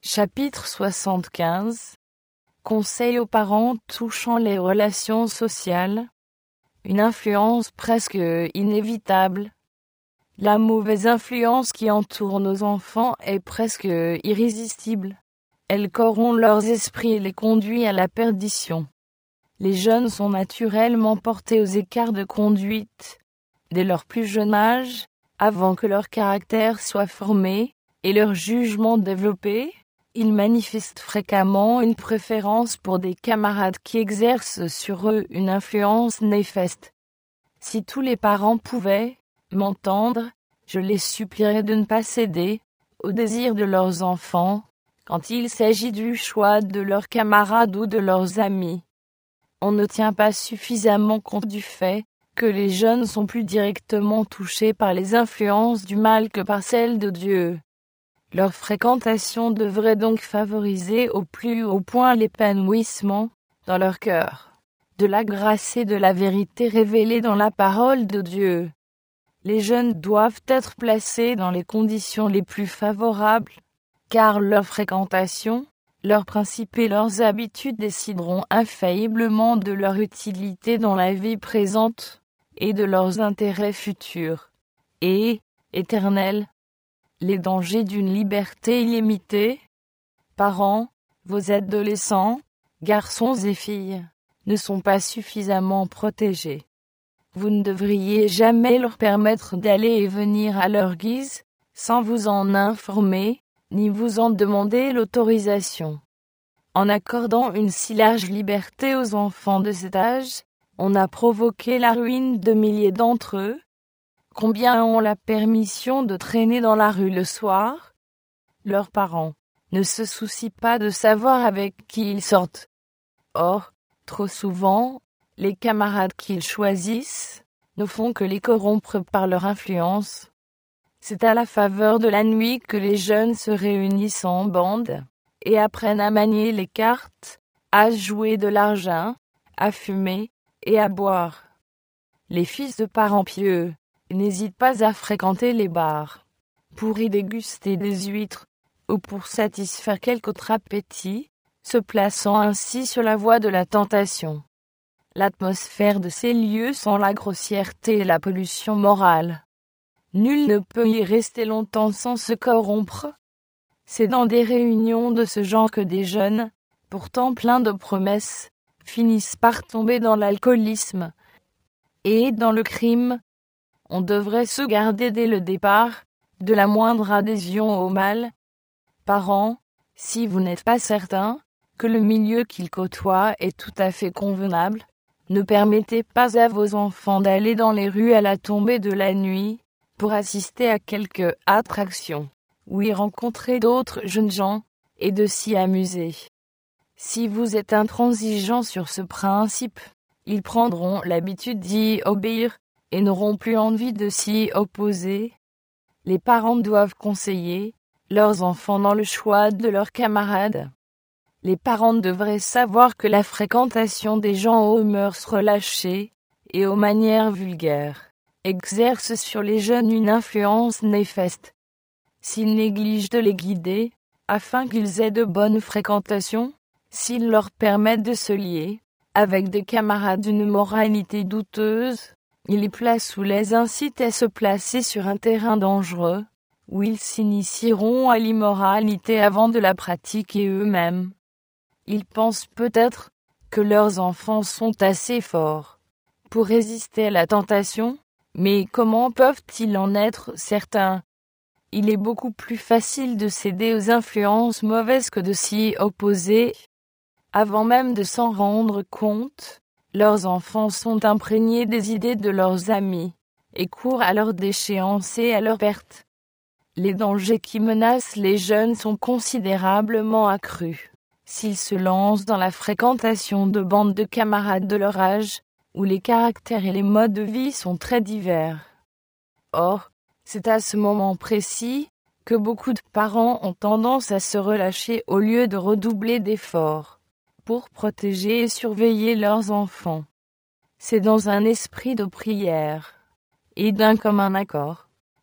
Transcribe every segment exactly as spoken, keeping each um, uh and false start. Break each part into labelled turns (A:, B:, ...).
A: Chapitre soixante-quinze. Conseils aux parents touchant les relations sociales. Une influence presque inévitable. La mauvaise influence qui entoure nos enfants est presque irrésistible. Elle corrompt leurs esprits et les conduit à la perdition. Les jeunes sont naturellement portés aux écarts de conduite dès leur plus jeune âge, avant que leur caractère soit formé et leur jugement développé. Ils manifestent fréquemment une préférence pour des camarades qui exercent sur eux une influence néfaste. Si tous les parents pouvaient m'entendre, je les supplierais de ne pas céder aux désirs de leurs enfants quand il s'agit du choix de leurs camarades ou de leurs amis. On ne tient pas suffisamment compte du fait que les jeunes sont plus directement touchés par les influences du mal que par celles de Dieu. Leur fréquentation devrait donc favoriser au plus haut point l'épanouissement, dans leur cœur, de la grâce et de la vérité révélées dans la parole de Dieu. Les jeunes doivent être placés dans les conditions les plus favorables, car leur fréquentation, leurs principes et leurs habitudes décideront infailliblement de leur utilité dans la vie présente et de leurs intérêts futurs et éternels. Les dangers d'une liberté illimitée. Parents, vos adolescents, garçons et filles, ne sont pas suffisamment protégés. Vous ne devriez jamais leur permettre d'aller et venir à leur guise, sans vous en informer, ni vous en demander l'autorisation. En accordant une si large liberté aux enfants de cet âge, on a provoqué la ruine de milliers d'entre eux. Combien ont la permission de traîner dans la rue le soir? Leurs parents ne se soucient pas de savoir avec qui ils sortent. Or, trop souvent, les camarades qu'ils choisissent ne font que les corrompre par leur influence. C'est à la faveur de la nuit que les jeunes se réunissent en bande et apprennent à manier les cartes, à jouer de l'argent, à fumer et à boire. Les fils de parents pieux n'hésitent pas à fréquenter les bars pour y déguster des huîtres ou pour satisfaire quelque autre appétit, se plaçant ainsi sur la voie de la tentation. L'atmosphère de ces lieux sent la grossièreté et la pollution morale. Nul ne peut y rester longtemps sans se corrompre. C'est dans des réunions de ce genre que des jeunes, pourtant pleins de promesses, finissent par tomber dans l'alcoolisme et dans le crime. On devrait se garder dès le départ de la moindre adhésion au mal. Parents, si vous n'êtes pas certain que le milieu qu'ils côtoient est tout à fait convenable, ne permettez pas à vos enfants d'aller dans les rues à la tombée de la nuit pour assister à quelque attraction ou y rencontrer d'autres jeunes gens et de s'y amuser. Si vous êtes intransigeant sur ce principe, ils prendront l'habitude d'y obéir et n'auront plus envie de s'y opposer. Les parents doivent conseiller leurs enfants dans le choix de leurs camarades. Les parents devraient savoir que la fréquentation des gens aux mœurs relâchées et aux manières vulgaires exerce sur les jeunes une influence néfaste. S'ils négligent de les guider, afin qu'ils aient de bonnes fréquentations, s'ils leur permettent de se lier avec des camarades d'une moralité douteuse, ils les placent ou les incitent à se placer sur un terrain dangereux, où ils s'initieront à l'immoralité avant de la pratiquer eux-mêmes. Ils pensent peut-être que leurs enfants sont assez forts pour résister à la tentation, mais comment peuvent-ils en être certains? Il est beaucoup plus facile de céder aux influences mauvaises que de s'y opposer. Avant même de s'en rendre compte, leurs enfants sont imprégnés des idées de leurs amis et courent à leur déchéance et à leur perte. Les dangers qui menacent les jeunes sont considérablement accrus s'ils se lancent dans la fréquentation de bandes de camarades de leur âge, où les caractères et les modes de vie sont très divers. Or, c'est à ce moment précis que beaucoup de parents ont tendance à se relâcher au lieu de redoubler d'efforts pour protéger et surveiller leurs enfants. C'est dans un esprit de prière et d'un commun accord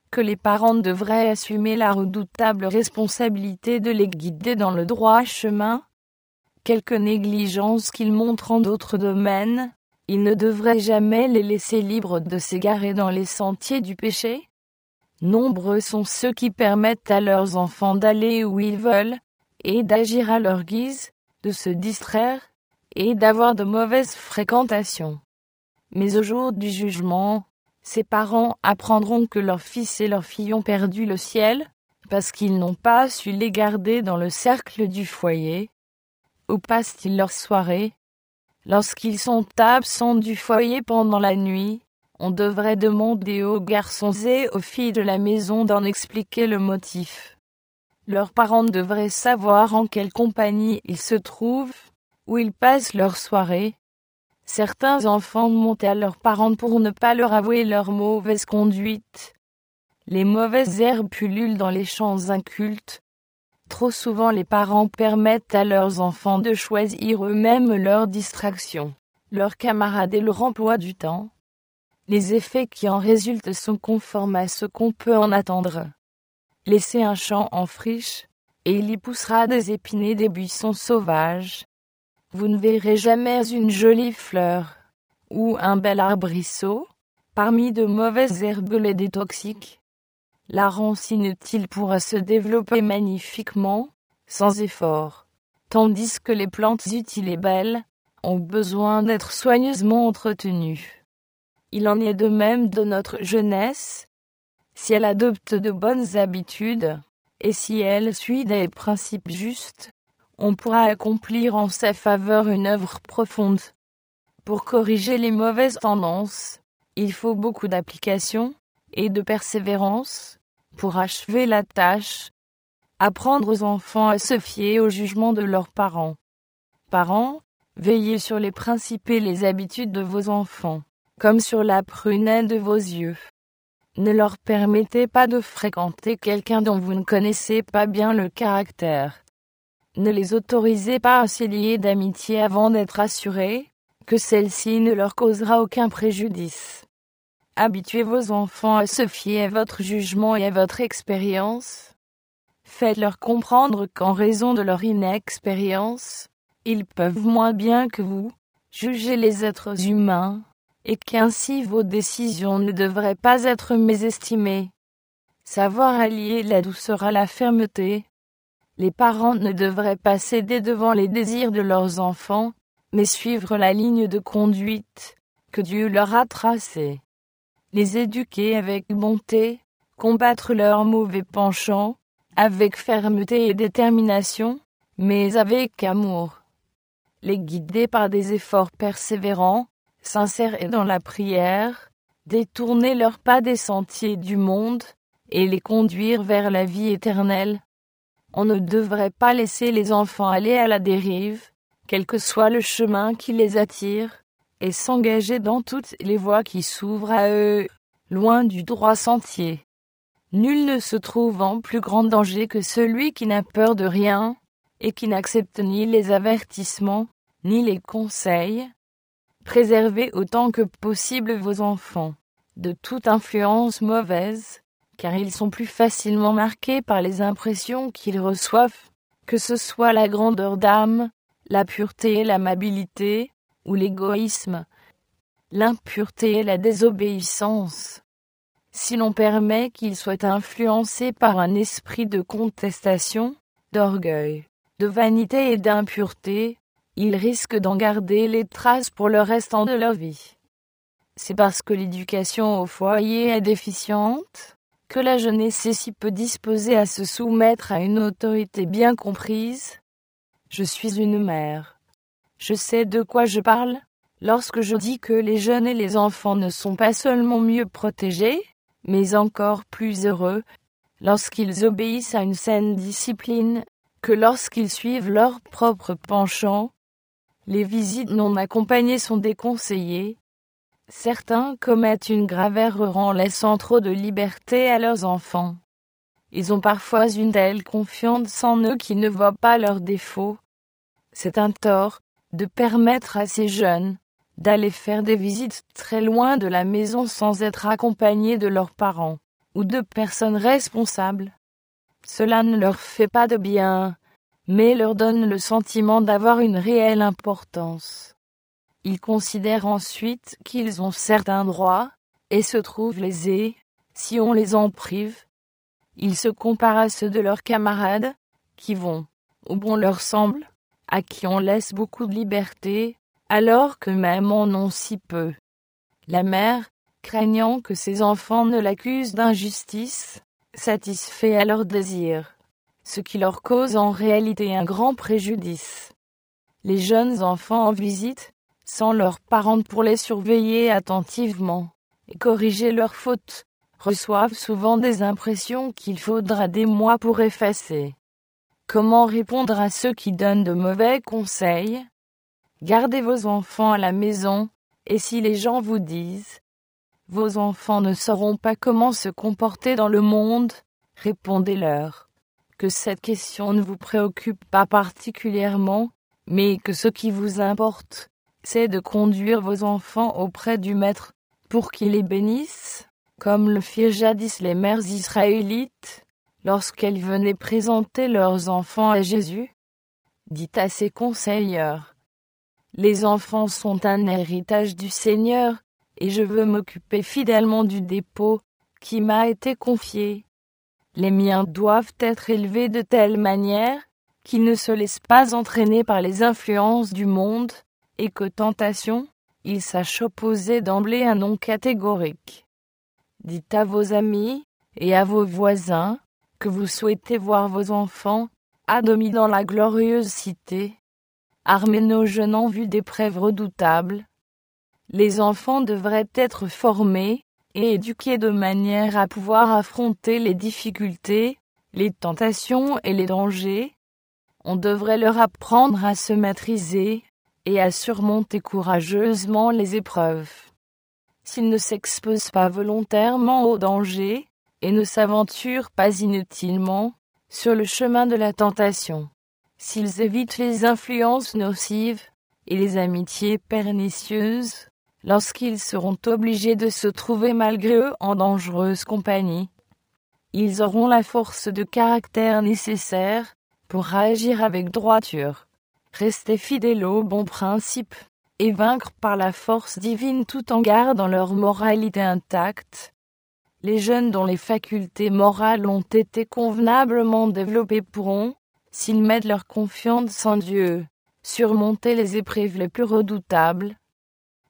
A: que les parents devraient assumer la redoutable responsabilité de les guider dans le droit chemin. Quelque négligence qu'ils montrent en d'autres domaines, ils ne devraient jamais les laisser libres de s'égarer dans les sentiers du péché. Nombreux sont ceux qui permettent à leurs enfants d'aller où ils veulent, et d'agir à leur guise, de se distraire, et d'avoir de mauvaises fréquentations. Mais au jour du jugement, ces parents apprendront que leurs fils et leurs filles ont perdu le ciel, parce qu'ils n'ont pas su les garder dans le cercle du foyer. Où passent-ils leur soirée? Lorsqu'ils sont absents du foyer pendant la nuit, on devrait demander aux garçons et aux filles de la maison d'en expliquer le motif. Leurs parents devraient savoir en quelle compagnie ils se trouvent, où ils passent leur soirée. Certains enfants mentent à leurs parents pour ne pas leur avouer leur mauvaise conduite. Les mauvaises herbes pullulent dans les champs incultes. Trop souvent les parents permettent à leurs enfants de choisir eux-mêmes leurs distractions, leurs camarades et leur emploi du temps. Les effets qui en résultent sont conformes à ce qu'on peut en attendre. Laissez un champ en friche, et il y poussera des épines et des buissons sauvages. Vous ne verrez jamais une jolie fleur, ou un bel arbrisseau, parmi de mauvaises herbes et des toxiques. La ronce inutile pourra se développer magnifiquement, sans effort, tandis que les plantes utiles et belles ont besoin d'être soigneusement entretenues. Il en est de même de notre jeunesse. Si elle adopte de bonnes habitudes, et si elle suit des principes justes, on pourra accomplir en sa faveur une œuvre profonde. Pour corriger les mauvaises tendances, il faut beaucoup d'application et de persévérance pour achever la tâche. Apprendre aux enfants à se fier au jugement de leurs parents. Parents, veillez sur les principes et les habitudes de vos enfants, comme sur la prunelle de vos yeux. Ne leur permettez pas de fréquenter quelqu'un dont vous ne connaissez pas bien le caractère. Ne les autorisez pas à se lier d'amitié avant d'être assurés que celle-ci ne leur causera aucun préjudice. Habituez vos enfants à se fier à votre jugement et à votre expérience. Faites-leur comprendre qu'en raison de leur inexpérience, ils peuvent moins bien que vous juger les êtres humains, et qu'ainsi vos décisions ne devraient pas être mésestimées. Savoir allier la douceur à la fermeté. Les parents ne devraient pas céder devant les désirs de leurs enfants, mais suivre la ligne de conduite que Dieu leur a tracée. Les éduquer avec bonté, combattre leurs mauvais penchants, avec fermeté et détermination, mais avec amour. Les guider par des efforts persévérants, sincères et dans la prière, détourner leurs pas des sentiers du monde, et les conduire vers la vie éternelle. On ne devrait pas laisser les enfants aller à la dérive, quel que soit le chemin qui les attire, et s'engager dans toutes les voies qui s'ouvrent à eux, loin du droit sentier. Nul ne se trouve en plus grand danger que celui qui n'a peur de rien, et qui n'accepte ni les avertissements, ni les conseils. Préservez autant que possible vos enfants de toute influence mauvaise, car ils sont plus facilement marqués par les impressions qu'ils reçoivent, que ce soit la grandeur d'âme, la pureté et l'amabilité, ou l'égoïsme, l'impureté et la désobéissance. Si l'on permet qu'ils soient influencés par un esprit de contestation, d'orgueil, de vanité et d'impureté, ils risquent d'en garder les traces pour le restant de leur vie. C'est parce que l'éducation au foyer est déficiente que la jeunesse est si peu disposée à se soumettre à une autorité bien comprise. Je suis une mère. Je sais de quoi je parle lorsque je dis que les jeunes et les enfants ne sont pas seulement mieux protégés, mais encore plus heureux lorsqu'ils obéissent à une saine discipline que lorsqu'ils suivent leurs propres penchants. Les visites non accompagnées sont déconseillées. Certains commettent une grave erreur en laissant trop de liberté à leurs enfants. Ils ont parfois une telle confiance en eux qu'ils ne voient pas leurs défauts. C'est un tort de permettre à ces jeunes d'aller faire des visites très loin de la maison sans être accompagnés de leurs parents, ou de personnes responsables. Cela ne leur fait pas de bien, mais leur donne le sentiment d'avoir une réelle importance. Ils considèrent ensuite qu'ils ont certains droits, et se trouvent lésés, si on les en prive. Ils se comparent à ceux de leurs camarades, qui vont, où bon leur semble, à qui on laisse beaucoup de liberté, alors qu'eux-mêmes en ont si peu. La mère, craignant que ses enfants ne l'accusent d'injustice, satisfait à leurs désirs, ce qui leur cause en réalité un grand préjudice. Les jeunes enfants en visite, sans leurs parents pour les surveiller attentivement et corriger leurs fautes, reçoivent souvent des impressions qu'il faudra des mois pour effacer. Comment répondre à ceux qui donnent de mauvais conseils? Gardez vos enfants à la maison, et si les gens vous disent « Vos enfants ne sauront pas comment se comporter dans le monde », répondez-leur que cette question ne vous préoccupe pas particulièrement, mais que ce qui vous importe, c'est de conduire vos enfants auprès du Maître, pour qu'il les bénisse, comme le firent jadis les mères israélites, lorsqu'elles venaient présenter leurs enfants à Jésus. Dites à ses conseilleurs: les enfants sont un héritage du Seigneur, et je veux m'occuper fidèlement du dépôt qui m'a été confié. Les miens doivent être élevés de telle manière qu'ils ne se laissent pas entraîner par les influences du monde, et que tentation, ils sachent opposer d'emblée un non catégorique. Dites à vos amis et à vos voisins que vous souhaitez voir vos enfants admis dans la glorieuse cité, armés nos jeunes en vue d'épreuves redoutables. Les enfants devraient être formés et éduqués de manière à pouvoir affronter les difficultés, les tentations et les dangers. On devrait leur apprendre à se maîtriser et à surmonter courageusement les épreuves. S'ils ne s'exposent pas volontairement aux dangers et ne s'aventurent pas inutilement sur le chemin de la tentation, s'ils évitent les influences nocives et les amitiés pernicieuses, lorsqu'ils seront obligés de se trouver malgré eux en dangereuse compagnie, ils auront la force de caractère nécessaire pour agir avec droiture, rester fidèles aux bons principes et vaincre par la force divine tout en gardant leur moralité intacte. Les jeunes dont les facultés morales ont été convenablement développées pourront, s'ils mettent leur confiance en Dieu, surmonter les épreuves les plus redoutables,